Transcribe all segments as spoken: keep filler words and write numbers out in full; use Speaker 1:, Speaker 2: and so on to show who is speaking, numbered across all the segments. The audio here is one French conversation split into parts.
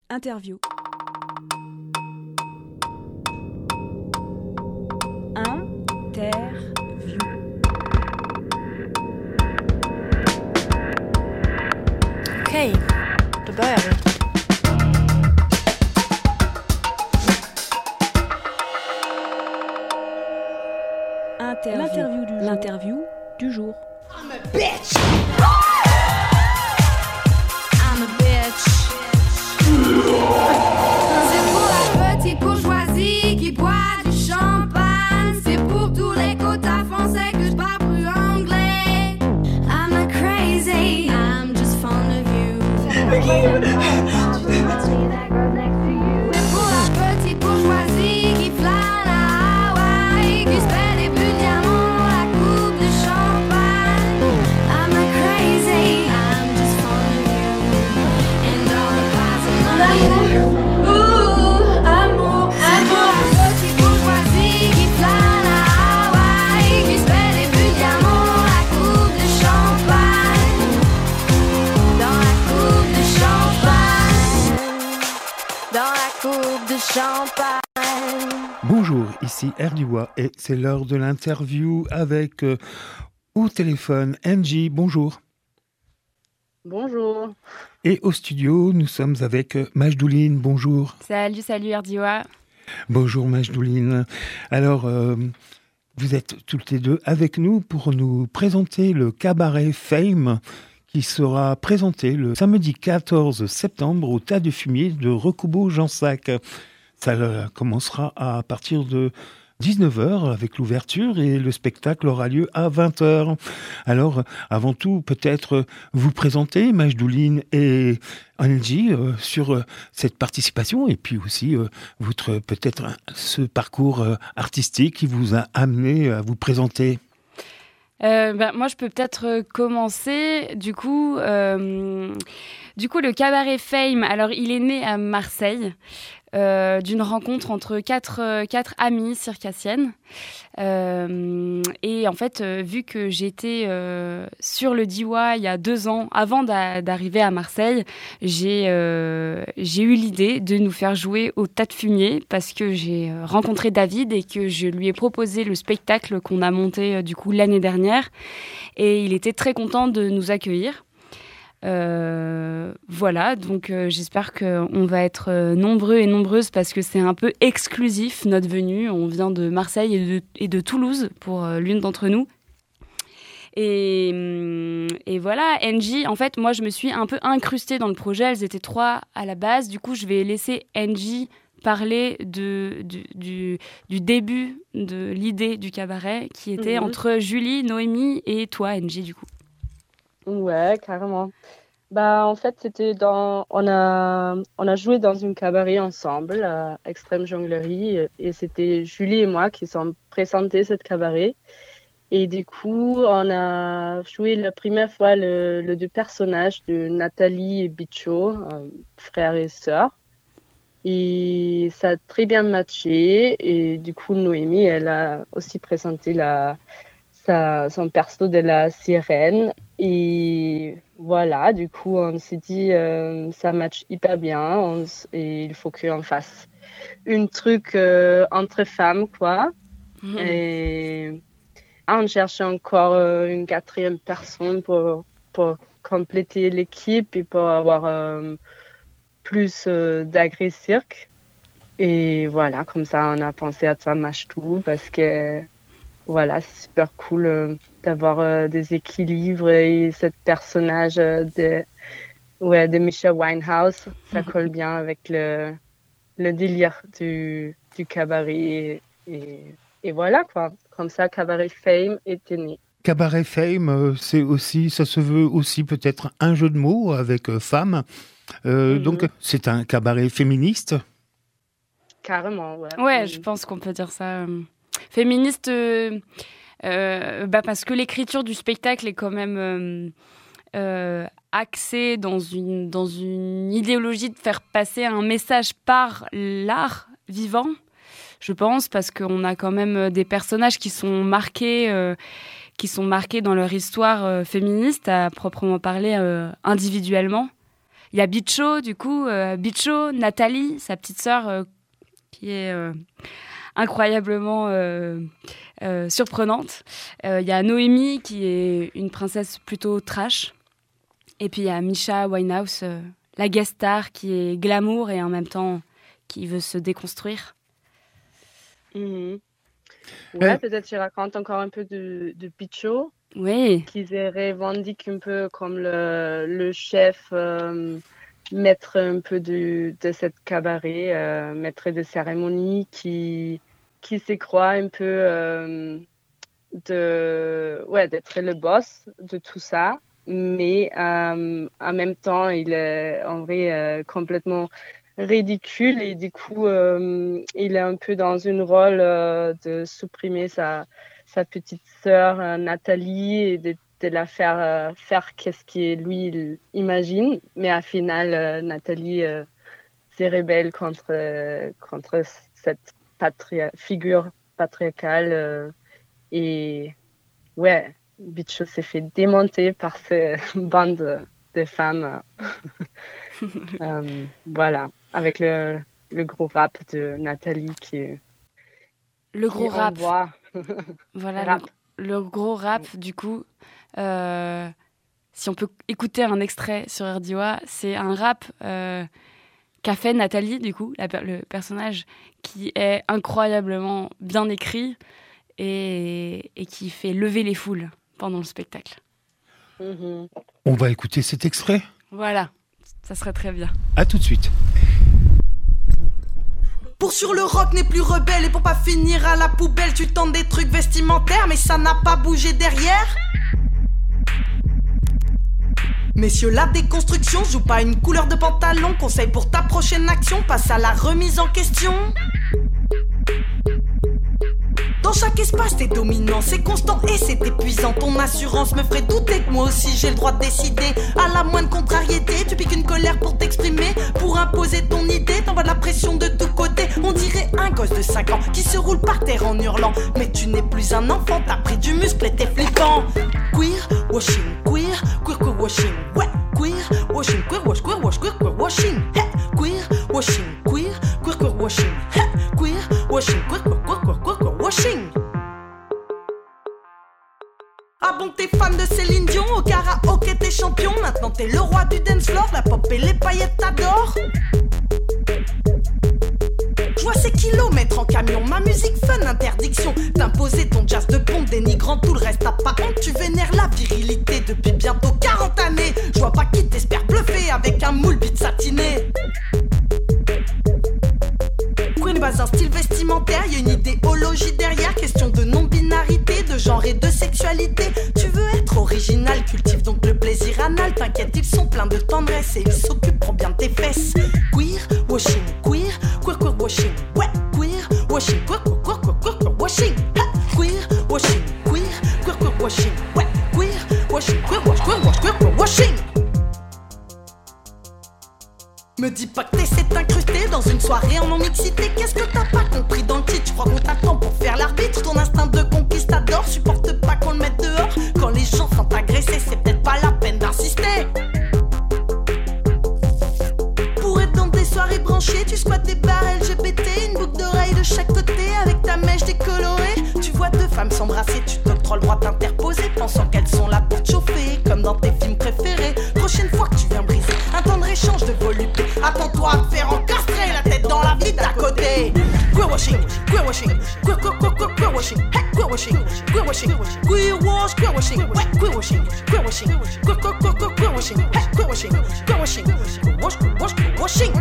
Speaker 1: Interview. Interview.
Speaker 2: Okej, då börjar vi.
Speaker 1: Interview. L'interview du jour. L'interview du jour.
Speaker 3: I'm a bitch.
Speaker 4: I'm a bitch. C'est pour la petite bourgeoisie qui boit du champagne. C'est pour tous les quotas français que je parle plus anglais. I'm not crazy, I'm just fond of you. C'est pour la petite bourgeoisie qui flâne à Hawaï, qui se fait des bulles diamants, la coupe de champagne. I'm not crazy, I'm just fond of you. And all the pies and money. Ooh, amour, amour. La petite bourgeoisie qui flâne à Hawaï, qui se fait des bulles diamants, la coupe de champagne. Dans la coupe de champagne. Dans la coupe de champagne.
Speaker 5: Bonjour, ici Erdiwa et c'est l'heure de l'interview avec euh, au téléphone Angie. Bonjour.
Speaker 6: Bonjour.
Speaker 5: Et au studio, nous sommes avec euh, Majdouline. Bonjour.
Speaker 7: Salut, salut Erdiwa.
Speaker 5: Bonjour Majdouline. Alors, euh, vous êtes toutes les deux avec nous pour nous présenter le cabaret Fame qui sera présenté le samedi quatorze septembre au Tas de Fumier de Recobo-Jansac. Ça euh, commencera à partir de dix-neuf heures avec l'ouverture et le spectacle aura lieu à vingt heures. Alors, avant tout, peut-être vous présenter, Majdouline et Angie, euh, sur euh, cette participation et puis aussi euh, votre peut-être ce parcours euh, artistique qui vous a amené à vous présenter.
Speaker 7: Euh, bah, moi, je peux peut-être commencer. Du coup, euh, du coup, le cabaret Fame, alors il est né à Marseille. Euh, d'une rencontre entre quatre, euh, quatre amies circassiennes. Euh, et en fait, euh, vu que j'étais euh, sur le Diois il y a deux ans, avant d'a- d'arriver à Marseille, j'ai, euh, j'ai eu l'idée de nous faire jouer au Tas de Fumier parce que j'ai euh, rencontré David et que je lui ai proposé le spectacle qu'on a monté euh, du coup l'année dernière. Et il était très content de nous accueillir. Euh, voilà, donc euh, j'espère qu'on va être euh, nombreux et nombreuses parce que c'est un peu exclusif notre venue. On vient de Marseille et de, et de Toulouse pour euh, l'une d'entre nous. Et, et voilà, Angie, en fait, moi je me suis un peu incrustée dans le projet. Elles étaient trois à la base. Du coup, je vais laisser Angie parler de, du, du, du début de l'idée du cabaret qui était
Speaker 6: Mhm.
Speaker 7: entre Julie, Noémie et toi, Angie, du coup.
Speaker 6: Ouais, carrément. Bah, en fait, c'était dans, on a, on a joué dans une cabaret ensemble, à Extrême Jonglerie, et c'était Julie et moi qui sommes présentés cette cabaret. Et du coup, on a joué la première fois le, le deux personnages de Nathalie et Bicho, euh, frères et sœurs. Et ça a très bien matché. Et du coup, Noémie, elle a aussi présenté la, sa, son perso de la sirène. Et voilà, du coup, on s'est dit, euh, ça match hyper bien on s- et il faut qu'on fasse un truc euh, entre femmes, quoi. Et ah, on cherche encore euh, une quatrième personne pour, pour compléter l'équipe et pour avoir euh, plus euh, d'agré-cirque. Et voilà, comme ça, on a pensé à ça, match tout, parce que voilà, c'est super cool euh, d'avoir euh, des équilibres et ce personnage euh, de, ouais, de Michelle Winehouse, ça colle bien avec le, le délire du, du cabaret. Et, et, et voilà, quoi. Comme ça, Cabaret Fame était né.
Speaker 5: Cabaret Fame, euh, c'est aussi, ça se veut aussi peut-être un jeu de mots avec euh, femme. Euh,
Speaker 6: Mhm.
Speaker 5: Donc, c'est un cabaret féministe.
Speaker 6: Carrément, ouais.
Speaker 7: Ouais,
Speaker 6: Mhm.
Speaker 7: je pense qu'on peut dire ça. euh, Féministe, euh, euh, bah parce que l'écriture du spectacle est quand même euh, euh, axée dans une, dans une idéologie de faire passer un message par l'art vivant, je pense, parce qu'on a quand même des personnages qui sont marqués, euh, qui sont marqués dans leur histoire euh, féministe, à proprement parler, euh, individuellement. il y a Bicho, du coup, euh, Bicho, Nathalie, sa petite sœur, euh, qui est euh, incroyablement euh, euh, surprenante. Il euh, y a Noémie, qui est une princesse plutôt trash. Et puis il y a Misha Winehouse, euh, la guest star, qui est glamour et en même temps qui veut se déconstruire.
Speaker 6: Mhm. Ouais, peut-être tu racontes encore un peu de, de Bicho.
Speaker 7: Oui.
Speaker 6: Qui se revendique un peu comme le, le chef, euh, maître un peu de, de cette cabaret, euh, maître de cérémonie, qui, qui se croit un peu euh, de, ouais, d'être le boss de tout ça. Mais euh, en même temps, il est en vrai euh, complètement ridicule et du coup, euh, il est un peu dans un rôle euh, de supprimer sa, sa petite sœur euh, Nathalie et de, de la faire euh, faire qu'est-ce que lui il imagine. Mais au final, euh, Nathalie euh, se rebelle contre, euh, contre cette patria- figure patriarcale euh, et ouais. Bicho s'est fait démonter par ces bandes de femmes. euh, voilà, avec le, le gros rap de Nathalie qui est...
Speaker 7: Le gros
Speaker 6: qui
Speaker 7: rap.
Speaker 6: Envoie.
Speaker 7: Voilà,
Speaker 6: Rap.
Speaker 7: Le, le gros rap, du coup, euh, si on peut écouter un extrait sur R D O A, c'est un rap euh, qu'a fait Nathalie, du coup, la, le personnage, qui est incroyablement bien écrit et, et qui fait lever les foules pendant le spectacle.
Speaker 6: Mm-hmm.
Speaker 5: On va écouter cet extrait.
Speaker 7: Voilà, ça serait très bien.
Speaker 5: À tout de suite.
Speaker 3: Pour sur le rock n'est plus rebelle et pour pas finir à la poubelle, tu tentes des trucs vestimentaires mais ça n'a pas bougé derrière. Messieurs, la déconstruction joue pas une couleur de pantalon. Conseil pour ta prochaine action, passe à la remise en question. Dans chaque espace, t'es dominant, c'est constant et c'est épuisant. Ton assurance me ferait douter que moi aussi j'ai le droit de décider. À la moindre contrariété, tu piques une colère pour t'exprimer, pour imposer ton idée, t'envoies de la pression de tous côtés. On dirait un gosse de cinq ans qui se roule par terre en hurlant. Mais tu n'es plus un enfant, t'as pris du muscle et t'es flippant. Queer washing, queer, queer queer washing, ouais, queer washing, queer wash, queer wash, queer queer washing, hey, queer washing, queer, queer queer washing, hey, queer washing, queer queer queer queer queer queer washing. Ah bon, t'es fan de Céline Dion, au karaoké t'es champion. Maintenant t'es le roi du dance floor, la pop et les paillettes t'adorent. J'vois ces kilomètres en camion, ma musique fun, interdiction d'imposer ton jazz de pompe, dénigrant tout le reste. T'as pas honte, tu vénères la virilité depuis bientôt quarante années. J'vois pas qui t'espère bluffer avec un moule beat satiné. Queer n'est pas un style vestimentaire, y'a une idéologie derrière. Question de non-binarité, de genre et de sexualité. Tu veux être original, cultive donc le plaisir anal. T'inquiète, ils sont pleins de tendresse et ils s'occuperont bien de tes fesses. Queer washing, queer, queer queer washing, ouais, queer washing, queer queer queer queer queer queer washing, ha, queer washing, queer, queer queer washing, ouais, queer washing, queer wash, queer wash, queer queer washing. Me dis pas que t'essaies de t'incruster dans une soirée en non-mixité. Qu'est-ce que t'as pas compris dans le titre? Tu crois qu'on t'attend pour faire l'arbitre? Ton instinct de conquistador supporte pas qu'on le mette dehors. Quand les gens sont agressés, c'est peut-être pas la peine d'insister. Pour être dans des soirées branchées, tu squattes des bars L G B T, une boucle d'oreille de chaque côté avec ta mèche décolorée. Tu vois deux femmes s'embrasser, tu t'octroies le droit d'interposer, pensant qu'elles sont là pour te chauffer, comme dans tes films préférés. Prochaine fois que tu viens briser un temps de échange de volupté, attends-toi à te faire encastrer la tête dans la vie d'à côté. Queer washing, queer washing, queer queer queer queer queer washing, hey, queer washing, queer washing, queer wash, queer washing, ouais, queer washing, queer washing, queer queer queer queer queer washing, hey, queer washing, queer washing, queer wash, queer wash, queer washing.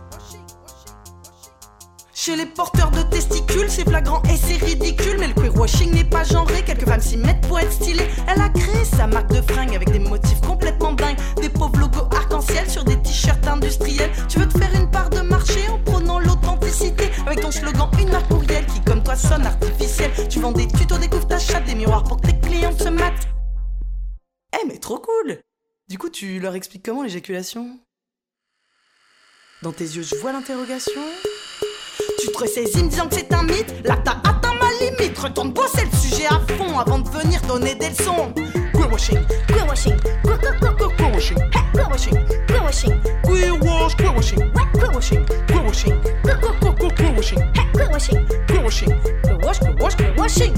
Speaker 3: Chez les porteurs de testicules, c'est flagrant et c'est ridicule. Mais le queer washing n'est pas genré, quelques femmes s'y mettent pour être stylées. Elle a créé sa marque de fringues avec des motifs complètement dingues. Des pauvres logos arc-en-ciel sur des t-shirts industriels. Tu veux te faire une part de marché en prônant l'authenticité, avec ton slogan une marque courriel qui comme toi sonne artificielle. Tu vends des tutos, découvre ta chatte, des miroirs pour que tes clients se matent. Eh hey, mais trop cool. Du coup tu leur expliques comment l'éjaculation? Dans tes yeux je vois l'interrogation. Tu te ressaisis me disant que c'est un mythe, là t'as atteint ma limites. Retourne bosser le sujet à fond avant de venir donner des leçons. Queerwashing,
Speaker 4: Queerwashing, queer, queer, queer, queer,
Speaker 3: queerwashing,
Speaker 4: hey, queerwashing, queerwashing,
Speaker 3: queerwash, queerwashing,
Speaker 4: ouais,
Speaker 3: queerwashing, queerwashing,
Speaker 4: queer, queer,
Speaker 3: queer, queer, queerwashing,
Speaker 4: hey, queerwashing,
Speaker 3: queerwashing,
Speaker 4: queerwash, queerwash, queerwashing.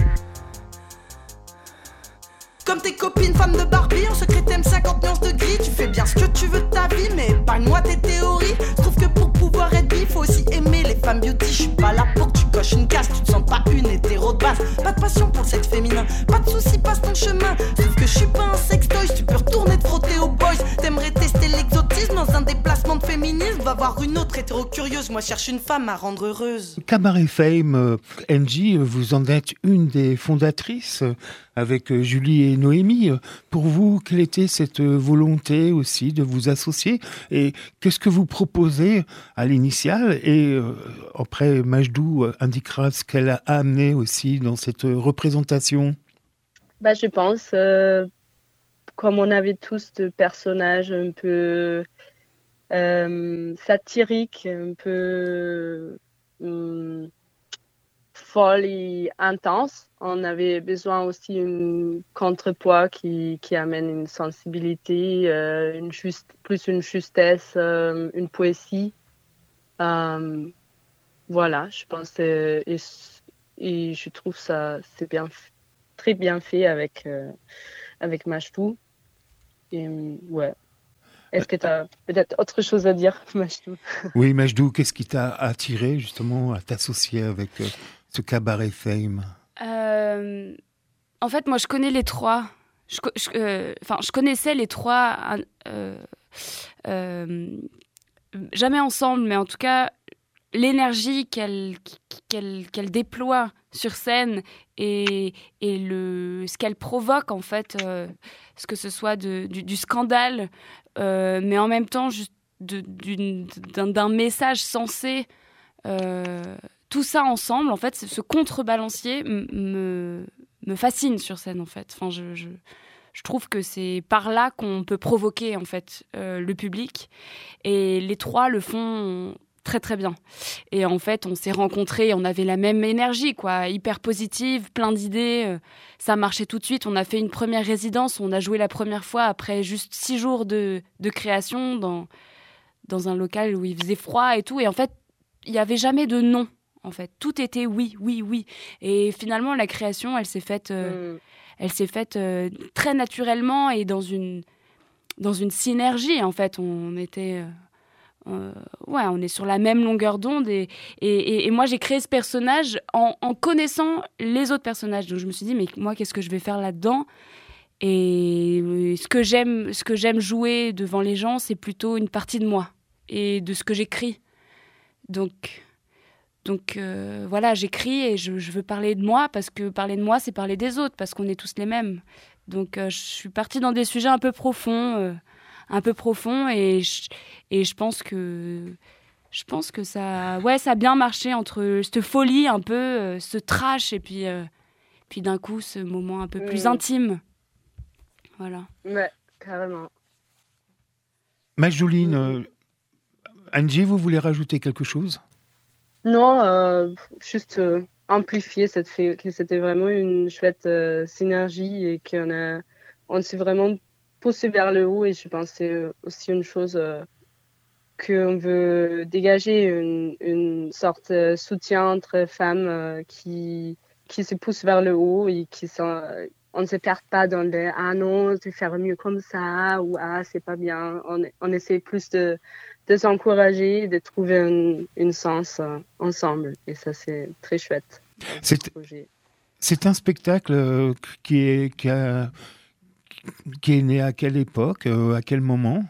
Speaker 3: Comme tes copines femmes de Barbie, en secret t'aimes cinquante nuances de gris. Tu fais bien ce que tu veux de ta vie, mais épargne-moi tes théories. Je trouve que pour pouvoir être bi, faut aussi aimer les femmes beauty. Je suis pas là pour que tu coches une case, tu te sens pas une hétéro de base. Pas de passion pour le sexe féminin, pas de soucis, passe ton chemin. Sauf que je suis pas un sextoy, tu peux retourner te frotter aux boys. T'aimerais tester l'exotisme dans un déplacement de féminisme. Va voir une autre hétéro curieuse, moi cherche une femme à rendre heureuse.
Speaker 5: Cabaret Fame, euh, Angie, vous en êtes une des fondatrices euh, avec euh, Julie et Noémie. Pour vous, quelle était cette volonté aussi de vous associer et qu'est-ce que vous proposez à l'initiale? Et euh, après, Majdou indiquera ce qu'elle a amené aussi dans cette représentation.
Speaker 6: Bah, je pense, euh, comme on avait tous de personnages un peu euh, satiriques, un peu euh, folles et intenses, on avait besoin aussi d'un contrepoids qui, qui amène une sensibilité, euh, une juste, plus une justesse, euh, une poésie. Euh, voilà, je pense euh, et, et je trouve ça c'est bien, très bien fait avec euh, avec Majdou. Et ouais. Est-ce que tu as peut-être autre chose à dire, Majdou?
Speaker 5: Oui, Majdou, qu'est-ce qui t'a attiré justement à t'associer avec euh, ce Cabaret Fame?
Speaker 7: Euh, en fait, moi, je connais les trois. Je, je, euh, enfin, je connaissais les trois, euh, euh, jamais ensemble, mais en tout cas, l'énergie qu'elle, qu'elle, qu'elle déploie sur scène et, et le, ce qu'elle provoque, en fait, euh, ce que ce soit de, du, du scandale, euh, mais en même temps, juste de, d'une, d'un, d'un message sensé. Euh, tout ça ensemble, en fait, ce contrebalancier me, me fascine sur scène, en fait. Enfin, je, je, je trouve que c'est par là qu'on peut provoquer, en fait, euh, le public. Et les trois le font très, très bien. Et en fait, on s'est rencontrés, on avait la même énergie, quoi, hyper positive, plein d'idées. Euh, ça marchait tout de suite. On a fait une première résidence, on a joué la première fois après juste six jours de, de création dans, dans un local où il faisait froid et tout. Et en fait, il n'y avait jamais de non. En fait, tout était oui, oui, oui. Et finalement, la création, elle s'est faite, euh, mmh. elle s'est faite euh, très naturellement et dans une, dans une synergie. En fait, on était, euh, euh, ouais, on est sur la même longueur d'onde. Et, et, et moi, j'ai créé ce personnage en, en connaissant les autres personnages. Donc, je me suis dit, mais moi, qu'est-ce que je vais faire là-dedans? Et ce que j'aime, ce que j'aime jouer devant les gens, c'est plutôt une partie de moi et de ce que j'écris. Donc. Donc euh, voilà, j'écris et je, je veux parler de moi parce que parler de moi, c'est parler des autres parce qu'on est tous les mêmes. Donc euh, je suis partie dans des sujets un peu profonds, euh, un peu profonds et je, et je pense que je pense que ça, ouais, ça a bien marché entre cette folie un peu, euh, ce trash et puis euh, puis d'un coup ce moment un peu mmh. plus intime. Voilà.
Speaker 6: Ouais, carrément.
Speaker 5: Majdoline, euh, Angie, vous voulez rajouter quelque chose?
Speaker 6: Non, euh, juste euh, amplifier cette fait que c'était vraiment une chouette euh, synergie et qu'on a, on s'est vraiment poussé vers le haut et je pense que c'est aussi une chose euh, qu'on veut dégager, une, une sorte de soutien entre femmes euh, qui, qui se poussent vers le haut et qui sont, on ne se perd pas dans le « ah non, tu fais mieux comme ça » ou « ah, c'est pas bien ». On, on essaie plus de de s'encourager, de trouver un, une sens euh, ensemble. Et ça, c'est très chouette.
Speaker 5: C'est, c'est un spectacle euh, qui, est, qui, a, qui est né à quelle époque, euh, à quel moment?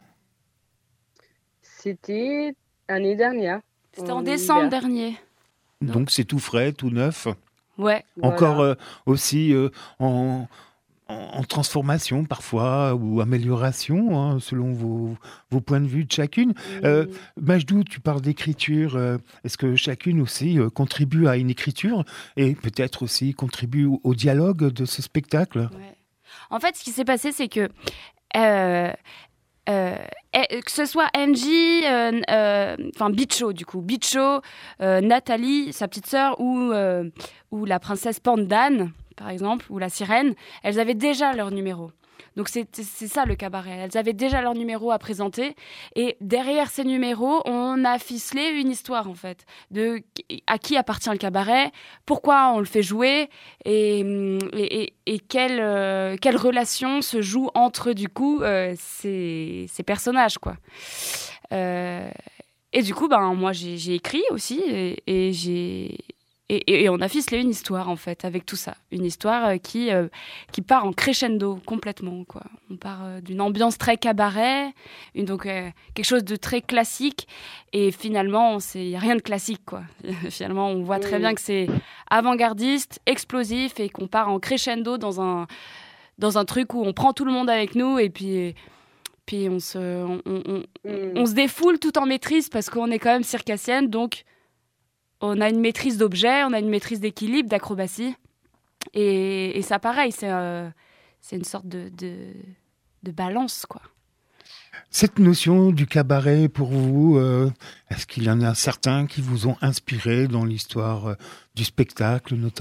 Speaker 6: C'était l'année dernière.
Speaker 7: C'était en, en décembre hiver. dernier.
Speaker 5: Donc, Donc c'est tout frais, tout neuf.
Speaker 7: Ouais.
Speaker 5: Encore
Speaker 6: voilà.
Speaker 5: euh, aussi euh, en... en transformation parfois ou amélioration hein, selon vos, vos points de vue de chacune. Mmh. Euh, Majdou, tu parles d'écriture. Euh, est-ce que chacune aussi euh, contribue à une écriture et peut-être aussi contribue au, au dialogue de ce spectacle?
Speaker 7: Ouais. En fait, ce qui s'est passé, c'est que euh, Euh, et, que ce soit Angie, euh, euh, enfin Bicho du coup, Bicho, euh, Nathalie, sa petite sœur, ou, euh, ou la princesse Pandan, par exemple, ou la sirène, elles avaient déjà leur numéro. Donc c'est, c'est ça le cabaret. Elles avaient déjà leur numéro à présenter et derrière ces numéros, on a ficelé une histoire en fait de à qui appartient le cabaret, pourquoi on le fait jouer et, et, et, et quelle, euh, quelle relation se joue entre du coup euh, ces, ces personnages quoi. Euh, et du coup, ben moi j'ai, j'ai écrit aussi et, et j'ai Et, et on a ficelé une histoire, en fait, avec tout ça. Une histoire qui, euh, qui part en crescendo, complètement, quoi. On part euh, d'une ambiance très cabaret, une, donc euh, quelque chose de très classique. Et finalement, il n'y a rien de classique, quoi. Finalement, on voit très bien que c'est avant-gardiste, explosif, et qu'on part en crescendo dans un, dans un truc où on prend tout le monde avec nous, et puis... Puis on se, on, on, on, mm. on se défoule tout en maîtrise, parce qu'on est quand même circassienne, donc... On a une maîtrise d'objet, on a une maîtrise d'équilibre, d'acrobatie. Et, et ça, pareil, c'est, euh, c'est une sorte de, de, de balance, quoi.
Speaker 5: Cette notion du cabaret, pour vous, euh, est-ce qu'il y en a certains qui vous ont inspiré dans l'histoire euh, du spectacle, notamment ?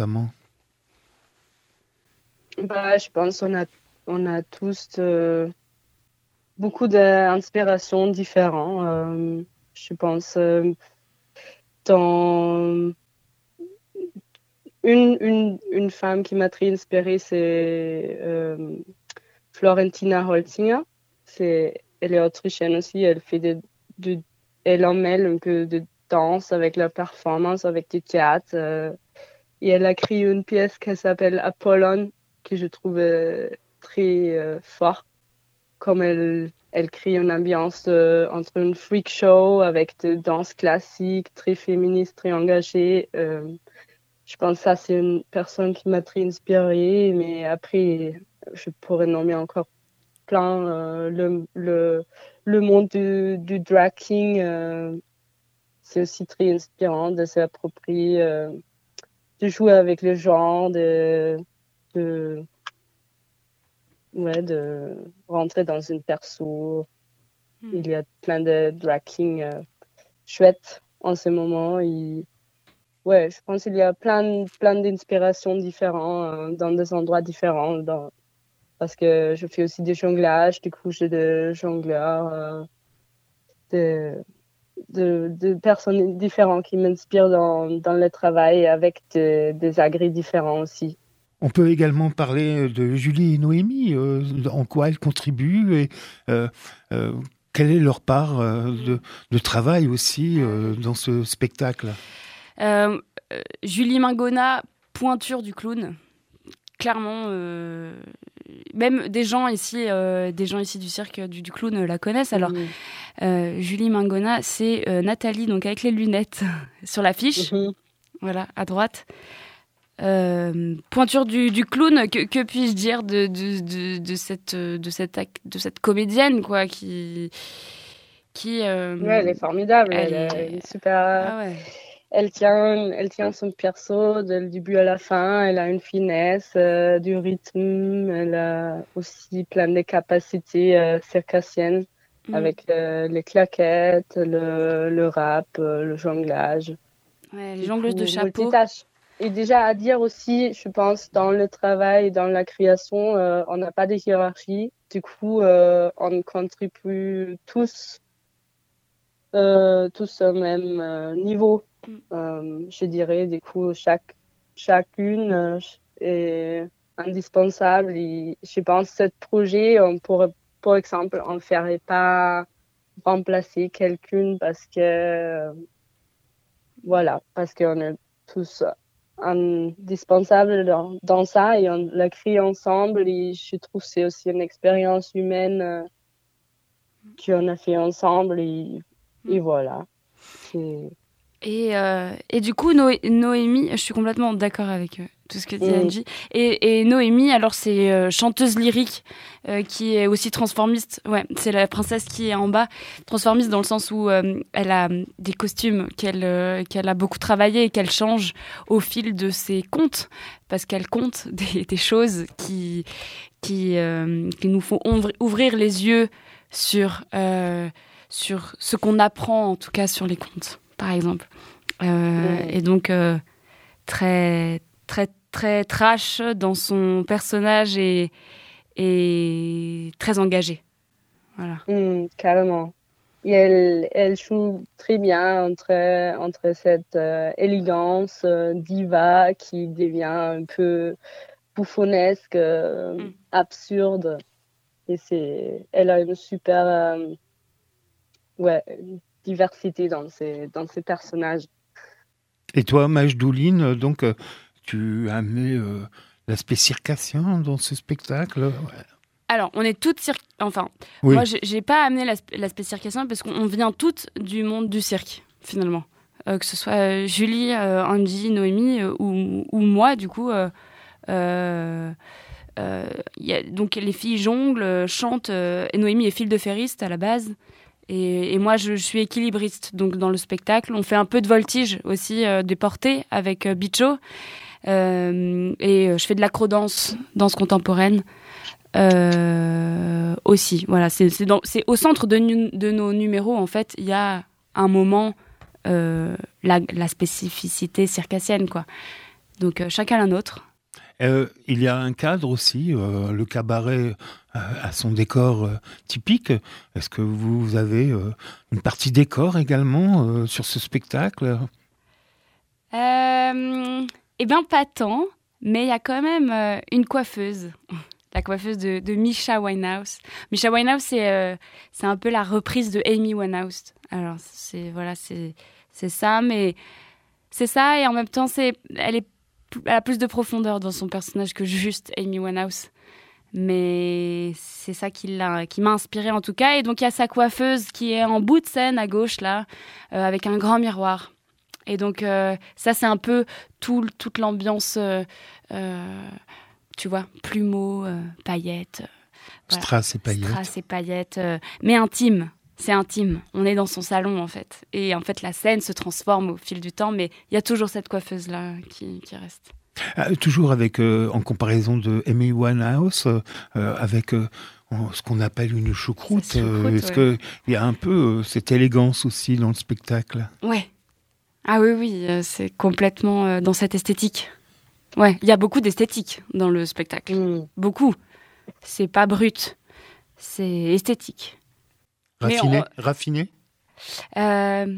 Speaker 6: Bah, je pense qu'on a, on a tous euh, beaucoup d'inspirations différentes. Euh, je pense... Euh, Dans une, une, une femme qui m'a très inspirée, c'est euh, Florentina Holzinger. C'est, elle est autrichienne aussi. Elle fait de, de, elle en mêle un peu de danse avec la performance, avec du théâtre. Euh, et elle a créé une pièce qui s'appelle Apollon, que je trouve euh, très euh, forte, comme elle Elle crée une ambiance euh, entre une freak show avec de danse classique, très féministe, très engagée. Euh, je pense que ça, c'est une personne qui m'a très inspirée. Mais après, je pourrais nommer encore plein. Euh, le, le, le monde du, du drag king, euh, c'est aussi très inspirant de s'approprier, euh, de jouer avec le genre, de... de Ouais, de rentrer dans une perso. Mm. Il y a plein de drag kings euh, chouettes en ce moment. Et... Ouais, je pense qu'il y a plein, plein d'inspirations différentes euh, dans des endroits différents. Dans... Parce que je fais aussi des jonglages, du coup, j'ai des jongleurs, euh, de, de, de personnes différentes qui m'inspirent dans, dans le travail avec de, des agrès différents aussi.
Speaker 5: On peut également parler de Julie et Noémie, euh, en quoi elles contribuent et euh, euh, quelle est leur part euh, de, de travail aussi euh, dans ce spectacle.
Speaker 7: euh, Julie Mingona, pointure du clown. Clairement, euh, même des gens ici, euh, des gens ici du cirque du, du clown la connaissent. Alors, mmh. euh, Julie Mingona, c'est euh, Nathalie, donc avec les lunettes sur l'affiche, mmh. voilà, à droite. Euh, pointure du, du clown, que, que puis-je dire de, de, de, de, cette, de, cette, de cette comédienne, quoi, qui... qui euh,
Speaker 6: ouais, elle est formidable, elle, elle est, est super... Ah ouais. Elle tient, elle tient son perso du début à la fin, elle a une finesse, euh, du rythme, elle a aussi plein de capacités euh, circassiennes, mmh. avec euh, les claquettes, le, le rap, euh, le jonglage.
Speaker 7: Ouais, les jongleuses de chapeau.
Speaker 6: Multitâches. Et déjà à dire aussi, je pense, dans le travail, dans la création, euh, on n'a pas de hiérarchie. Du coup, euh, on contribue tous, euh, tous au même euh, niveau, euh, je dirais. Du coup, chaque, chacune euh, est indispensable. Et je pense que ce projet, on pourrait, par exemple, on ne ferait pas remplacer quelqu'une parce que, euh, voilà, parce qu'on est tous indispensable dans, dans ça et on l'a créé ensemble et je trouve que c'est aussi une expérience humaine euh, qu'on a fait ensemble et, et voilà. C'est...
Speaker 7: Et, euh, et du coup, Noé, Noémie, je suis complètement d'accord avec euh, tout ce que dit mmh. Angie. Et, et Noémie, alors c'est euh, chanteuse lyrique euh, qui est aussi transformiste. Ouais, c'est la princesse qui est en bas. Transformiste dans le sens où euh, elle a des costumes qu'elle, euh, qu'elle a beaucoup travaillé et qu'elle change au fil de ses contes. Parce qu'elle compte des, des choses qui, qui, euh, qui nous font ouvrir les yeux sur, euh, sur ce qu'on apprend, en tout cas sur les contes, par exemple. Euh, mmh. Et donc, euh, très, très, très trash dans son personnage et, et très engagé. Voilà.
Speaker 6: Mmh, carrément. Et elle, elle joue très bien entre, entre cette euh, élégance euh, diva qui devient un peu bouffonnesque, euh, mm. absurde. Et c'est, elle a une super euh, ouais, diversité dans ses, dans ses personnages.
Speaker 5: Et toi, Majdouline, donc, tu as amené euh, l'aspect circassien dans ce spectacle? Ouais.
Speaker 7: Alors, on est toutes cirque... Enfin, oui. Moi, j'ai pas amené l'aspect, l'aspect circassien parce qu'on vient toutes du monde du cirque, finalement. Euh, que ce soit euh, Julie, euh, Angie, Noémie euh, ou, ou moi, du coup. Euh, euh, euh, y a, donc, les filles jonglent, chantent. Euh, et Noémie est file de ferriste à la base. Et, et moi, je, je suis équilibriste. Donc, dans le spectacle, on fait un peu de voltige aussi, euh, des portées avec euh, Bicho. Euh, et euh, je fais de l'acrodance, danse contemporaine. Euh, aussi, voilà, c'est, c'est, dans, c'est au centre de, nu, de nos numéros, en fait, il y a un moment, euh, la, la spécificité circassienne, quoi. Donc, euh, chacun la nôtre.
Speaker 5: Euh, il y a un cadre aussi, euh, le cabaret euh, a son décor euh, typique. Est-ce que vous avez euh, une partie décor également euh, sur ce spectacle?
Speaker 7: euh, Eh bien, pas tant, mais il y a quand même euh, une coiffeuse. La coiffeuse de, de Misha Winehouse. Misha Winehouse, c'est, euh, c'est un peu la reprise de Amy Winehouse. Alors, c'est, voilà, c'est, c'est ça, mais c'est ça, et en même temps, c'est, elle, est, elle a plus de profondeur dans son personnage que juste Amy Winehouse. Mais c'est ça qui, l'a, qui m'a inspirée, en tout cas. Et donc, il y a sa coiffeuse qui est en bout de scène, à gauche, là, euh, avec un grand miroir. Et donc, euh, ça, c'est un peu tout, toute l'ambiance... Euh, euh, tu vois, plumeaux, euh, paillettes. Euh,
Speaker 5: voilà. Strass et paillettes.
Speaker 7: Strass et paillettes, euh, mais intime. C'est intime. On est dans son salon, en fait. Et en fait, la scène se transforme au fil du temps, mais il y a toujours cette coiffeuse-là qui, qui reste.
Speaker 5: Ah, toujours avec, euh, en comparaison de Amy Winehouse, euh, avec euh, ce qu'on appelle une choucroute. choucroute euh, est-ce ouais. qu'il y a un peu euh, cette élégance aussi dans le spectacle?
Speaker 7: Ouais. Ah oui, oui, euh, c'est complètement euh, dans cette esthétique. Ouais, il y a beaucoup d'esthétique dans le spectacle. Mmh. Beaucoup. C'est pas brut. C'est esthétique.
Speaker 5: Raffiné on... Raffiné
Speaker 7: euh...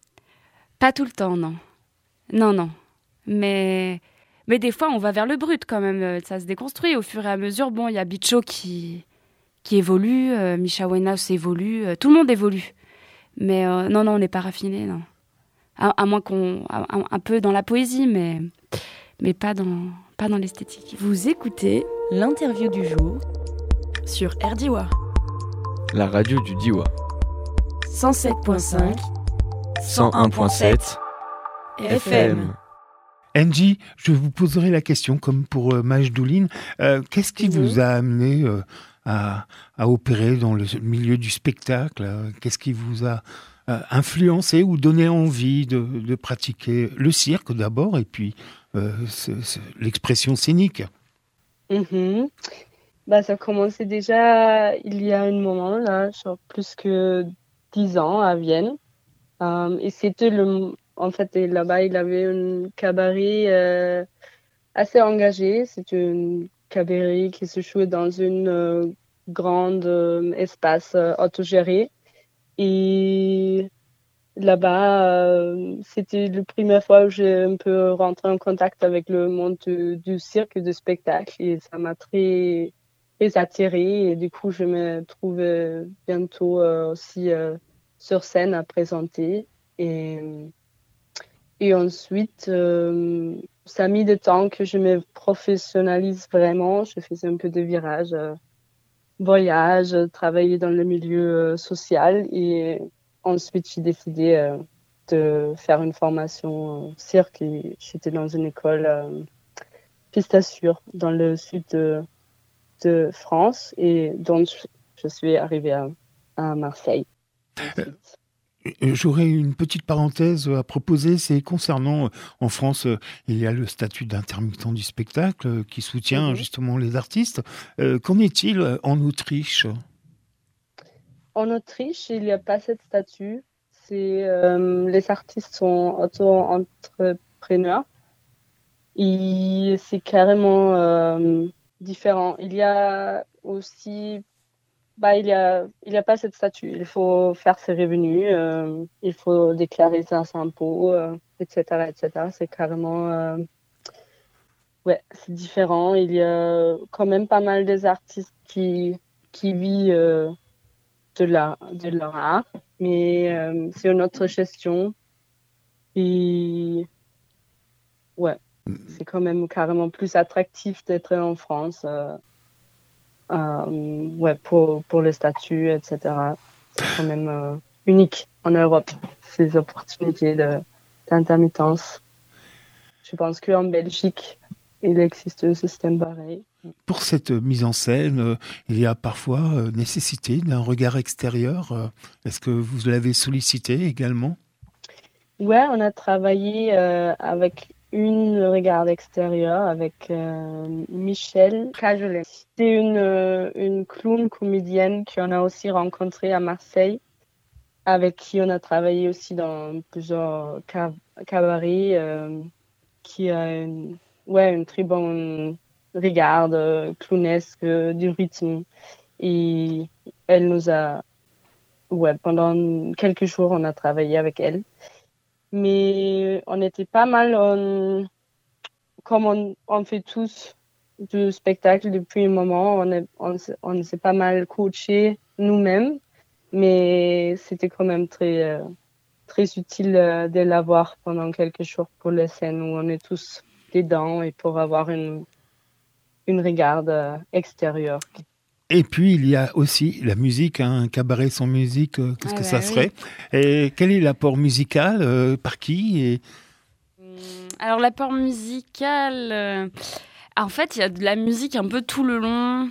Speaker 7: Pas tout le temps, non. Non, non. Mais... Mais des fois, on va vers le brut quand même. Ça se déconstruit au fur et à mesure. Bon, il y a Bicho qui, qui évolue. Euh, Misha Winehouse évolue. Euh, tout le monde évolue. Mais euh, non, non, on n'est pas raffiné, non. À, à moins qu'on... Un, un peu dans la poésie, mais... mais pas dans, pas dans l'esthétique.
Speaker 1: Vous écoutez l'interview du jour sur R D I W A.
Speaker 8: La radio du Diwa.
Speaker 1: cent sept virgule cinq,
Speaker 8: cent un virgule sept F M.
Speaker 5: Angie, je vous poserai la question, comme pour euh, Majdouline. Euh, qu'est-ce qui mmh. vous a amené euh, à, à opérer dans le milieu du spectacle? Qu'est-ce qui vous a euh, influencé ou donné envie de, de pratiquer le cirque d'abord, et puis Euh, c'est, c'est l'expression scénique?
Speaker 6: Mmh. Bah, ça a commencé déjà il y a un moment, là, genre plus que dix ans à Vienne. Um, et c'était le... En fait, là-bas, il avait un cabaret euh, assez engagé. C'était un cabaret qui se jouait dans un euh, grand euh, espace euh, autogéré. Et... Là-bas, euh, c'était la première fois où j'ai un peu rentré en contact avec le monde du, du cirque et du spectacle. Et ça m'a très, très attirée. Et du coup, je me trouvais bientôt euh, aussi euh, sur scène à présenter. Et, et ensuite, euh, ça a mis du temps que je me professionnalise vraiment. Je faisais un peu de virages, euh, voyage, travailler dans le milieu euh, social. Et ensuite, j'ai décidé euh, de faire une formation euh, cirque et j'étais dans une école euh, Pistassure dans le sud de, de France et donc je suis arrivée à, à Marseille. Ensuite.
Speaker 5: J'aurais une petite parenthèse à proposer, c'est concernant, en France, il y a le statut d'intermittent du spectacle qui soutient mmh. justement les artistes. Euh, qu'en est-il en Autriche ?
Speaker 6: En Autriche, il n'y a pas cette statut. C'est, euh, les artistes sont auto-entrepreneurs. Et c'est carrément euh, différent. Il y a aussi, bah, il y a, il y a pas cette statut. Il faut faire ses revenus, euh, il faut déclarer ses impôts, euh, et cetera, et cetera. C'est carrément, euh, ouais, c'est différent. Il y a quand même pas mal des artistes qui, qui vivent euh, de leur, de leur art, mais euh, c'est une autre gestion. Et ouais. C'est quand même carrément plus attractif d'être en France, euh, euh, ouais, pour, pour le statut, et cetera. C'est quand même euh, unique en Europe, ces opportunités de, d'intermittence. Je pense qu'en Belgique, il existe un système pareil.
Speaker 5: Pour cette mise en scène, euh, il y a parfois euh, nécessité d'un regard extérieur. Euh, est-ce que vous l'avez sollicité également ?
Speaker 6: Ouais, on a travaillé euh, avec une regard extérieure avec euh, Michel Cajolet. C'est une, euh, une clown comédienne qu'on a aussi rencontrée à Marseille, avec qui on a travaillé aussi dans plusieurs cab- cabarets, euh, qui a une, ouais, une très bonne regard euh, clownesque, euh, du rythme. Et elle nous a, ouais, pendant quelques jours, on a travaillé avec elle. Mais on était pas mal, on, comme on, on fait tous du spectacle depuis un moment, on, est, on, on s'est pas mal coaché nous-mêmes, mais c'était quand même très, euh, très utile euh, de l'avoir pendant quelques jours pour les scènes où on est tous dedans et pour avoir une, une regard euh, extérieure.
Speaker 5: Et puis, il y a aussi la musique, hein, un cabaret sans musique, euh, qu'est-ce
Speaker 7: Ah
Speaker 5: que
Speaker 7: bah
Speaker 5: ça
Speaker 7: oui.
Speaker 5: serait ? Et quel est l'apport musical, euh, par qui et...
Speaker 7: Alors l'apport musical, euh, en fait, il y a de la musique un peu tout le long,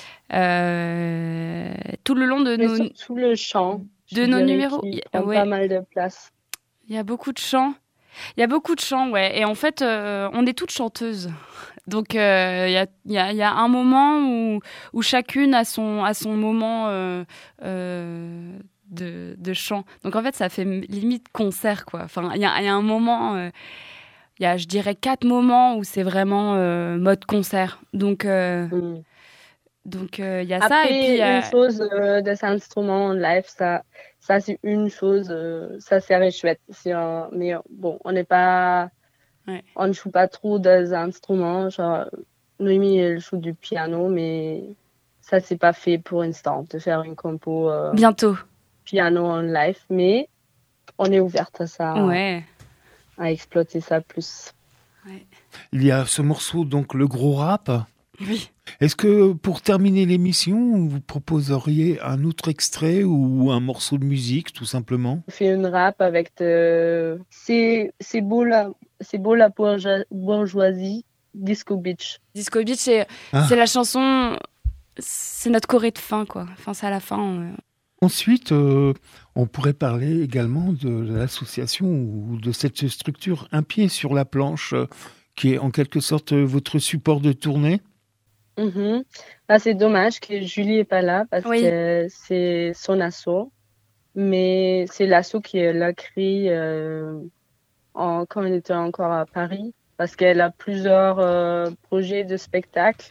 Speaker 7: euh, tout le long de
Speaker 6: Mais
Speaker 7: nos,
Speaker 6: surtout le chant,
Speaker 7: de
Speaker 6: je
Speaker 7: nos
Speaker 6: dirais
Speaker 7: numéros.
Speaker 6: qu'il
Speaker 7: Y-
Speaker 6: prend
Speaker 7: ouais.
Speaker 6: pas mal de place.
Speaker 7: Il y a beaucoup de chants. Il y a beaucoup de chants, ouais. Et en fait, euh, on est toutes chanteuses. Donc, euh, il y a, il y a- il y a un moment où, où chacune a son, a son moment euh, euh, de, de chant. Donc, en fait, ça fait m- limite concert, quoi. Enfin, il y a, il y a un moment... euh, il y a, je dirais, quatre moments où c'est vraiment euh, mode concert. Donc, euh,
Speaker 6: Mm.
Speaker 7: donc euh, il y a
Speaker 6: Après,
Speaker 7: ça. Et puis, euh,
Speaker 6: une chose, euh, des instruments en live, ça, ça c'est une chose, euh, ça serait chouette. C'est un- mais euh, bon, on n'est pas,
Speaker 7: Ouais.
Speaker 6: on ne joue pas trop des instruments. Genre, Noémie, elle joue du piano, mais ça, c'est pas fait pour l'instant de faire une compo euh,
Speaker 7: bientôt.
Speaker 6: piano en live. Mais on est ouverte à ça,
Speaker 7: Ouais.
Speaker 6: à exploiter ça plus.
Speaker 5: Il y a ce morceau, donc le gros rap.
Speaker 7: Oui.
Speaker 5: Est-ce que pour terminer l'émission, vous proposeriez un autre extrait ou un morceau de musique, tout simplement ?
Speaker 6: On fait une rap avec de... C'est, c'est beau la, c'est beau la bourgeoisie, bourgeoisie, Disco Beach.
Speaker 7: Disco Beach, c'est,
Speaker 5: Ah.
Speaker 7: c'est la chanson... C'est notre choré de fin, quoi. Enfin, c'est à la fin. euh.
Speaker 5: Ensuite, euh, on pourrait parler également de l'association ou de cette structure Un pied sur la planche, euh, qui est en quelque sorte euh, votre support de tournée.
Speaker 6: Mhm. Là, c'est dommage que Julie n'est pas là parce
Speaker 7: Oui.
Speaker 6: que c'est son asso. Mais c'est l'asso qui l'a créé euh, en, quand elle était encore à Paris parce qu'elle a plusieurs euh, projets de spectacle.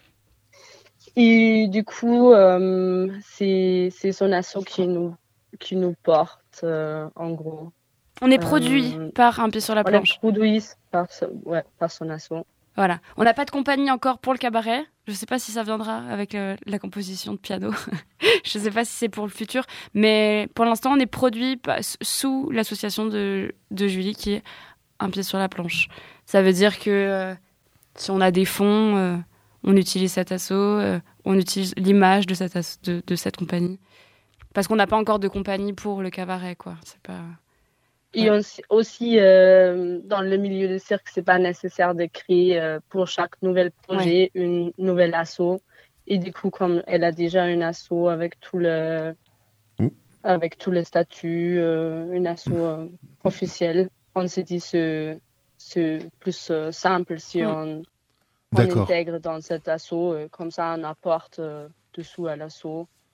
Speaker 6: Et du coup, euh, c'est, c'est son asso qui nous, qui nous porte, euh, en gros.
Speaker 7: On est produit
Speaker 6: Euh,
Speaker 7: par Un pied sur la
Speaker 6: On est
Speaker 7: planche.
Speaker 6: produit par, ce- ouais, par son asso.
Speaker 7: Voilà. On n'a pas de compagnie encore pour le cabaret. Je ne sais pas si ça viendra avec euh, la composition de piano. Je ne sais pas si c'est pour le futur. Mais pour l'instant, on est produit pa- sous l'association de, de Julie qui est Un pied sur la planche. Ça veut dire que euh, si on a des fonds, euh, on utilise cet asso, euh, on utilise l'image de cette, asso- de, de cette compagnie. Parce qu'on n'a pas encore de compagnie pour le cabaret, quoi. C'est pas...
Speaker 6: Et on s- aussi, euh, dans le milieu du cirque, c'est pas nécessaire de créer euh, pour chaque nouvel projet une nouvelle asso. Et du coup, comme elle a déjà une asso avec tout le,
Speaker 5: Mm.
Speaker 6: avec tous les statuts, euh, une asso euh, officielle, on s'est dit c'est c'est plus euh, simple si
Speaker 7: Mm.
Speaker 6: on, on
Speaker 5: D'accord.
Speaker 6: intègre dans cet asso, euh, comme ça on apporte euh, dessous à l'asso.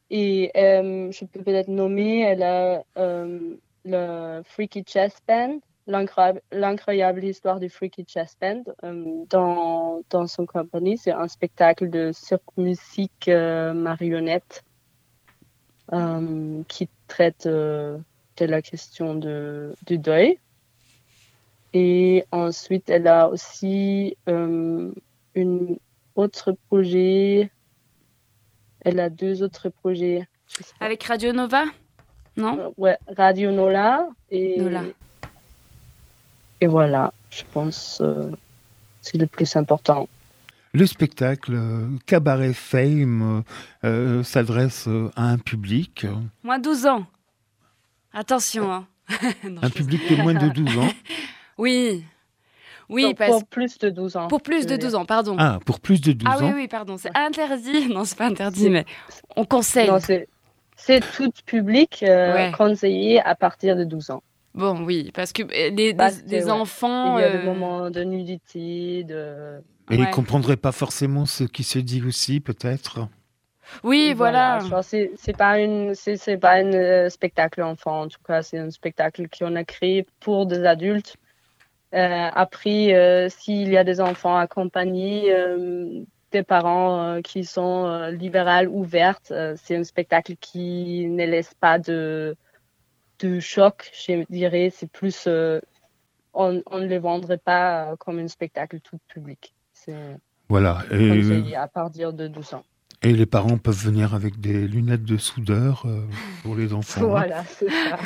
Speaker 6: Et euh, je peux peut-être nommer, elle a euh, le Freaky Chess Band, l'incroyable, l'incroyable histoire du Freaky Chess Band. Euh, dans, dans son compagnie, c'est un spectacle de cirque-musique euh, marionnette euh, qui traite euh, de la question de, du deuil. Et ensuite, elle a aussi euh, une autre projet. Elle a deux autres projets.
Speaker 7: Avec Radio Nova, non
Speaker 6: euh, Ouais, Radio Nola. Et,
Speaker 7: Nola.
Speaker 6: et voilà, je pense euh, c'est le plus important.
Speaker 5: Le spectacle euh, Cabaret Fame euh, s'adresse euh, à un public.
Speaker 7: Moins douze ans. Attention. Hein. non,
Speaker 5: un
Speaker 7: je
Speaker 5: public de moins de douze ans.
Speaker 7: Oui. Oui,
Speaker 6: Donc,
Speaker 7: parce...
Speaker 6: pour plus de douze ans.
Speaker 7: Pour plus de douze ans, pardon.
Speaker 5: Ah, pour plus de douze
Speaker 7: ah,
Speaker 5: ans.
Speaker 7: Ah oui, oui, pardon. C'est interdit. Non, c'est pas interdit, mais on conseille.
Speaker 6: Non, c'est, c'est tout public euh,
Speaker 7: ouais.
Speaker 6: conseillé à partir de douze ans.
Speaker 7: Bon, oui, parce que les,
Speaker 6: parce
Speaker 7: des, des
Speaker 6: ouais.
Speaker 7: enfants...
Speaker 6: Il y a
Speaker 7: euh...
Speaker 6: des moments de nudité, de...
Speaker 5: Et ouais. Ils ne comprendraient pas forcément ce qui se dit aussi, peut-être.
Speaker 7: Oui, voilà.
Speaker 6: voilà. C'est, c'est pas une, c'est, c'est pas un euh, spectacle enfant, en tout cas. C'est un spectacle qu'on a créé pour des adultes. Euh, après, euh, s'il y a des enfants accompagnés, euh, des parents euh, qui sont euh, libérales, ouvertes, euh, c'est un spectacle qui ne laisse pas de, de choc, je dirais. C'est plus, euh, on, on ne le vendrait pas euh, comme un spectacle tout public. C'est
Speaker 5: voilà.
Speaker 6: conseillé à partir de douze ans.
Speaker 5: Et les parents peuvent venir avec des lunettes de soudeur euh, pour les enfants.
Speaker 6: Voilà, c'est ça.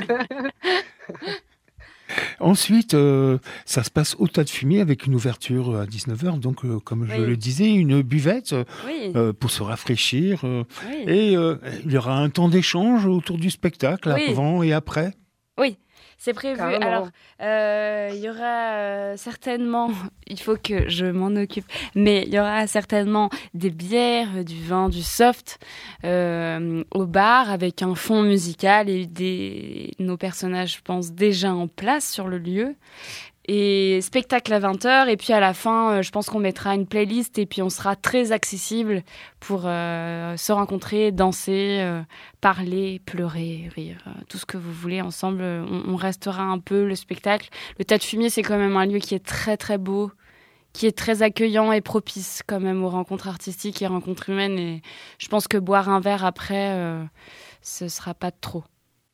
Speaker 5: Ensuite, euh, ça se passe au Tas de Fumier avec une ouverture à dix-neuf heures, donc euh, comme je oui. le disais, une buvette
Speaker 7: oui.
Speaker 5: euh, pour se rafraîchir. Euh,
Speaker 7: oui.
Speaker 5: Et euh, il y aura un temps d'échange autour du spectacle, oui. avant et après.
Speaker 7: Oui, c'est prévu.
Speaker 6: Carrément.
Speaker 7: Alors, euh, il y aura euh, certainement, il faut que je m'en occupe, mais il y aura certainement des bières, du vin, du soft euh, au bar avec un fond musical et des, nos personnages, je pense, déjà en place sur le lieu. Et spectacle à vingt heures, et puis à la fin, euh, je pense qu'on mettra une playlist et puis on sera très accessible pour euh, se rencontrer, danser, euh, parler, pleurer, rire, euh, tout ce que vous voulez ensemble. On, on restera un peu le spectacle. Le Tas de Fumier, c'est quand même un lieu qui est très très beau, qui est très accueillant et propice quand même aux rencontres artistiques et rencontres humaines. Et je pense que boire un verre après, euh, ce sera pas de trop.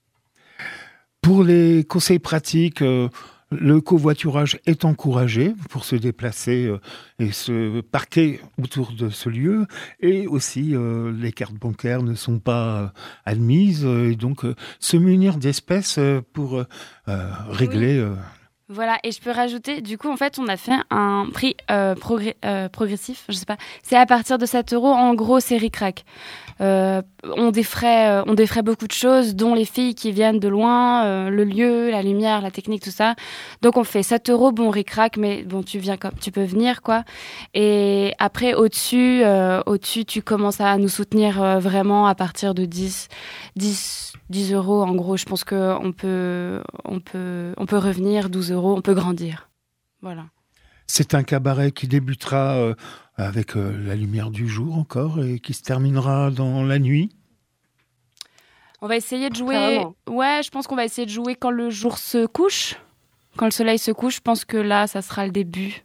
Speaker 5: Pour les conseils pratiques, euh... le covoiturage est encouragé pour se déplacer euh, et se parquer autour de ce lieu. Et aussi, euh, les cartes bancaires ne sont pas euh, admises. Euh, et donc, euh, se munir d'espèces euh, pour euh, régler...
Speaker 7: Oui. Euh... Voilà, et je peux rajouter, du coup, en fait, on a fait un prix euh, progr- euh, progressif, je sais pas. C'est à partir de sept euros, en gros, c'est ric-rac. Euh, on défraie, euh, on défraie beaucoup de choses, dont les filles qui viennent de loin, euh, le lieu, la lumière, la technique, tout ça. Donc on fait sept euros, bon ric-rac, mais bon tu viens comme tu peux venir quoi. Et après au-dessus, euh, au-dessus tu commences à nous soutenir euh, vraiment à partir de dix, dix, dix euros en gros. Je pense que on peut, on peut, on peut revenir douze euros, on peut grandir. Voilà.
Speaker 5: C'est un cabaret qui débutera euh, avec euh, la lumière du jour encore et qui se terminera dans la nuit.
Speaker 7: On va essayer de jouer.
Speaker 6: Carrément.
Speaker 7: Ouais, je pense qu'on va essayer de jouer quand le jour se couche. Quand le soleil se couche, je pense que là, ça sera le début.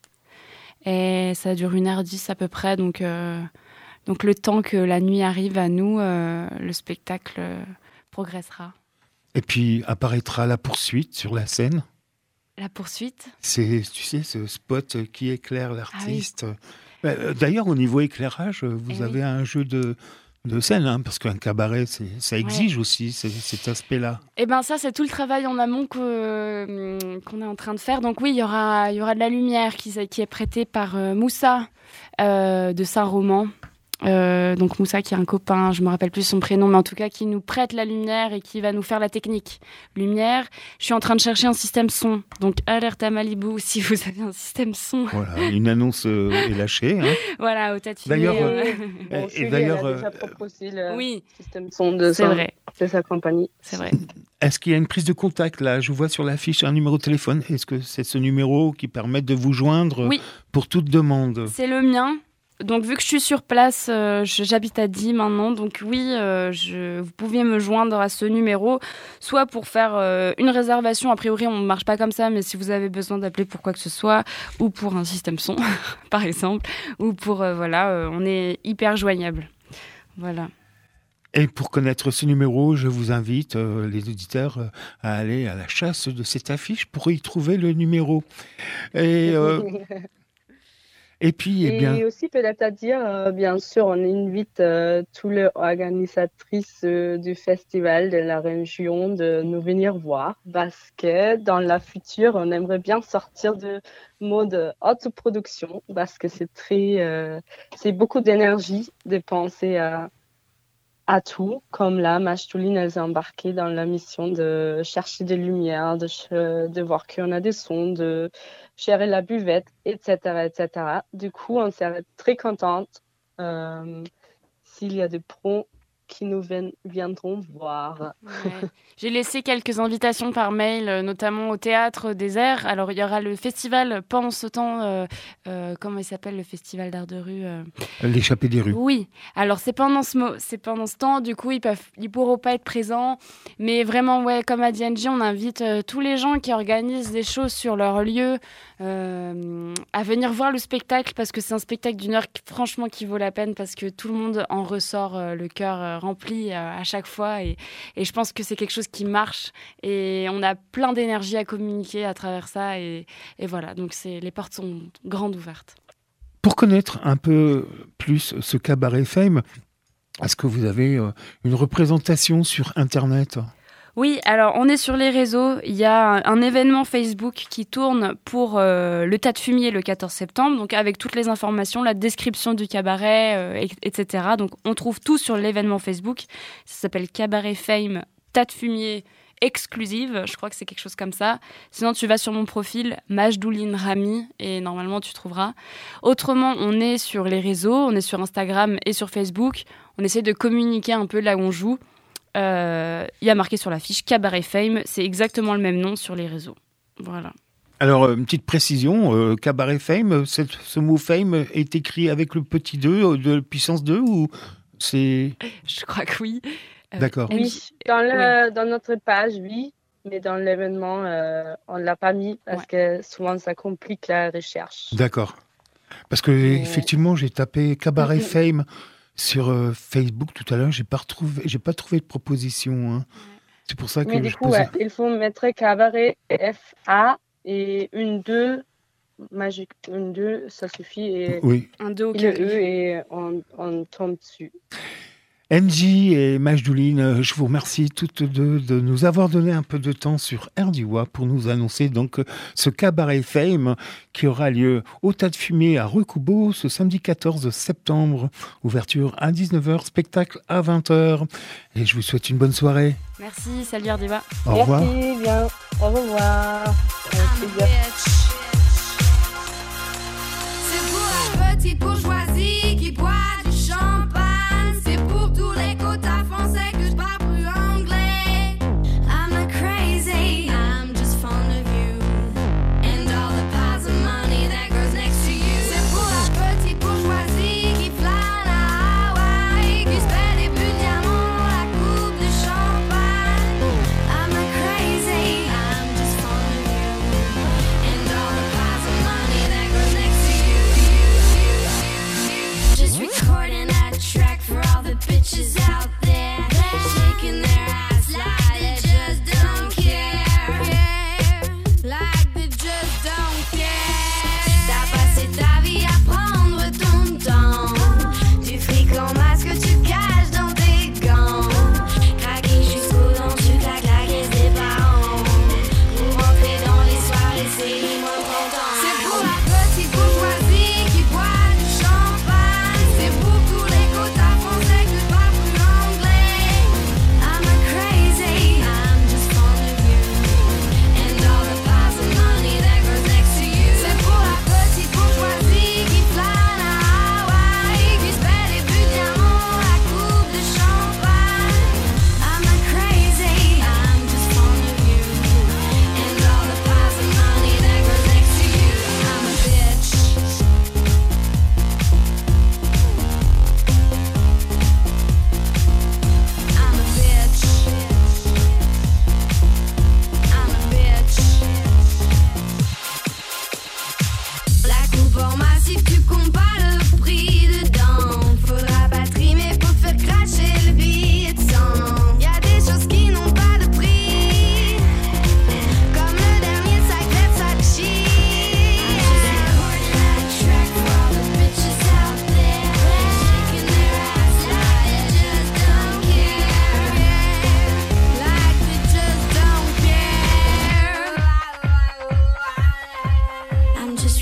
Speaker 7: Et ça dure une heure dix à peu près. Donc, euh, donc le temps que la nuit arrive à nous, euh, le spectacle euh, progressera.
Speaker 5: Et puis apparaîtra la poursuite sur la scène.
Speaker 7: La poursuite.
Speaker 5: C'est, tu sais, ce spot qui éclaire l'artiste. Ah oui. D'ailleurs, au niveau éclairage, vous
Speaker 7: eh
Speaker 5: avez
Speaker 7: oui.
Speaker 5: un jeu de, de scène, hein, parce qu'un cabaret, c'est, ça exige ouais. aussi c'est, cet aspect-là.
Speaker 7: Eh bien, ça, c'est tout le travail en amont que, qu'on est en train de faire. Donc oui, il y aura, il y aura de la lumière qui, qui est prêtée par euh, Moussa euh, de Saint-Roman. Euh, donc Moussa qui est un copain, je me rappelle plus son prénom, mais en tout cas qui nous prête la lumière et qui va nous faire la technique. Lumière, je suis en train de chercher un système son, donc alerte à Malibu si vous avez un système son.
Speaker 5: Voilà, une annonce euh, est lâchée. Hein.
Speaker 7: Voilà, au Tas de Fumier.
Speaker 5: D'ailleurs,
Speaker 6: euh,
Speaker 5: euh,
Speaker 6: bon,
Speaker 5: et d'ailleurs,
Speaker 6: elle a déjà proposé le
Speaker 7: oui,
Speaker 6: système son de,
Speaker 7: c'est
Speaker 6: sa,
Speaker 7: vrai.
Speaker 6: de sa compagnie.
Speaker 7: C'est vrai.
Speaker 5: Est-ce qu'il y a une prise de contact là ? Je vois sur l'affiche un numéro de téléphone. Est-ce que c'est ce numéro qui permet de vous joindre
Speaker 7: oui.
Speaker 5: pour toute demande ?
Speaker 7: C'est le mien. donc vu que je suis sur place, euh, je, j'habite à Die maintenant, donc oui, euh, je, vous pouviez me joindre à ce numéro, soit pour faire euh, une réservation, a priori on ne marche pas comme ça, mais si vous avez besoin d'appeler pour quoi que ce soit, ou pour un système son, par exemple, ou pour, euh, voilà, euh, on est hyper joignable. Voilà.
Speaker 5: Et pour connaître ce numéro, je vous invite, euh, les auditeurs, euh, à aller à la chasse de cette affiche pour y trouver le numéro. Et, euh, et puis, eh bien...
Speaker 6: Et aussi peut-être à dire, euh, bien sûr, on invite euh, tous les organisatrices euh, du festival de la région de nous venir voir parce que dans la future, on aimerait bien sortir de mode autoproduction parce que c'est très, euh, c'est beaucoup d'énergie de penser à à tout, comme là, Majduline, elle s'est embarquée dans la mission de chercher des lumières, de, ch- de voir qu'on a des sons, de gérer la buvette, et cetera, et cetera. Du coup, on serait très contente euh, s'il y a des pros qui nous vien- viendront voir.
Speaker 7: Ouais. J'ai laissé quelques invitations par mail, euh, notamment au Théâtre des Airs. Alors, il y aura le festival pendant ce temps, euh, euh, comment il s'appelle, le festival d'art de rue euh...
Speaker 5: L'échappée des rues.
Speaker 7: Oui, alors c'est pendant ce, mo- c'est pendant ce temps, du coup, ils peuvent, ils pourront pas être présents. Mais vraiment, ouais, comme a dit Angie, on invite euh, tous les gens qui organisent des choses sur leur lieu euh, à venir voir le spectacle, parce que c'est un spectacle d'une heure, qui, franchement, qui vaut la peine, parce que tout le monde en ressort euh, le cœur euh, rempli euh, à chaque fois. Et, et je pense que c'est quelque chose qui marche. Et on a plein d'énergie à communiquer à travers ça. Et, et voilà, donc c'est, les portes sont grandes ouvertes.
Speaker 5: Pour connaître un peu plus ce cabaret Fame, est-ce que vous avez une représentation sur Internet ?
Speaker 7: Oui, alors on est sur les réseaux. Il y a un, un événement Facebook qui tourne pour euh, le Tas de Fumier le quatorze septembre, donc avec toutes les informations, la description du cabaret, euh, et, etc. Donc on trouve tout sur l'événement Facebook. Ça s'appelle Cabaret Fame Tas de Fumier exclusive, je crois que c'est quelque chose comme ça. Sinon, tu vas sur mon profil Majduline Rami et normalement tu trouveras. Autrement, on est sur les réseaux, on est sur Instagram et sur Facebook. On essaie de communiquer un peu là où on joue. Il euh, y a marqué sur l'affiche Cabaret Fame, c'est exactement le même nom sur les réseaux. Voilà.
Speaker 5: Alors, une petite précision, euh, Cabaret Fame, cette, ce mot Fame est écrit avec le petit deux de puissance deux ou c'est...
Speaker 7: Je crois que oui.
Speaker 5: Euh, D'accord.
Speaker 6: Oui, dans, le, oui. dans notre page, oui, mais dans l'événement, euh, on ne l'a pas mis parce ouais. que souvent ça complique la recherche.
Speaker 5: D'accord. Parce que mais... effectivement, j'ai tapé Cabaret Fame sur euh, Facebook tout à l'heure, j'ai pas retrouvé, j'ai pas trouvé de proposition. Hein. C'est pour ça que.
Speaker 6: Mais du
Speaker 5: je
Speaker 6: coup,
Speaker 5: posais...
Speaker 6: ouais, il faut mettre Cabaret F A et une deux magique, une deux, ça suffit et
Speaker 5: oui.
Speaker 7: un deux au
Speaker 6: carré et on, on tombe dessus.
Speaker 5: Angie et Majduline, je vous remercie toutes deux de nous avoir donné un peu de temps sur Erdiwa pour nous annoncer donc ce cabaret Fame qui aura lieu au Tas de Fumier à Recoubeau ce samedi quatorze septembre. Ouverture à dix-neuf heures, spectacle à vingt heures. Et je vous souhaite une bonne soirée.
Speaker 7: Merci, salut Erdiwa.
Speaker 5: Au revoir.
Speaker 6: Merci, bien. Au revoir.
Speaker 4: C'est pour la petite bourgeoisie qui boit du champagne. C'est pour tous les quotas français que je parle plus anglais. I'm not crazy, I'm just fond of you. And all the piles of money that goes next to you. C'est pour la petite bourgeoisie qui flâne à Hawaï, qui se fait des bulles diamants, la coupe de champagne. I'm not crazy, I'm just fond of you. And all the piles of money that goes next to you.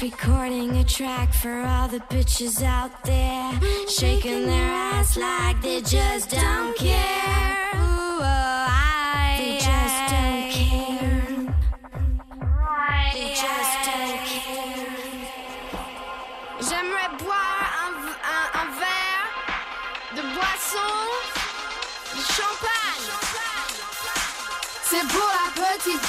Speaker 4: recording a track for all the bitches out there, shaking their ass like they just don't care. Ooh, oh, I, they just don't care. They just don't care. J'aimerais boire un, un, un verre de boisson, de champagne. C'est pour la petite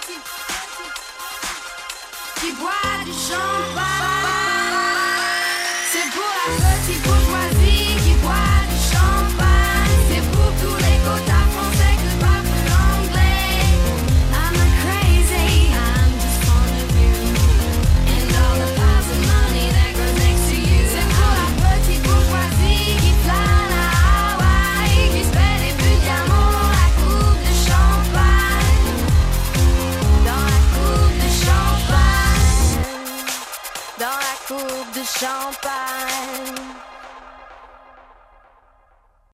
Speaker 4: qui boit du champagne. C'est pour la petite bourgeoisie qui boit du champagne. C'est pour tous les quotas français que parlent plus l'anglais. I'm not crazy, I'm just fond of you and all the piles of money that goes next to you. C'est pour la petite bourgeoisie qui plane à Hawaï, qui se fait des buts de diamant dans la coupe de champagne. Dans la coupe de champagne. Dans la coupe de champagne.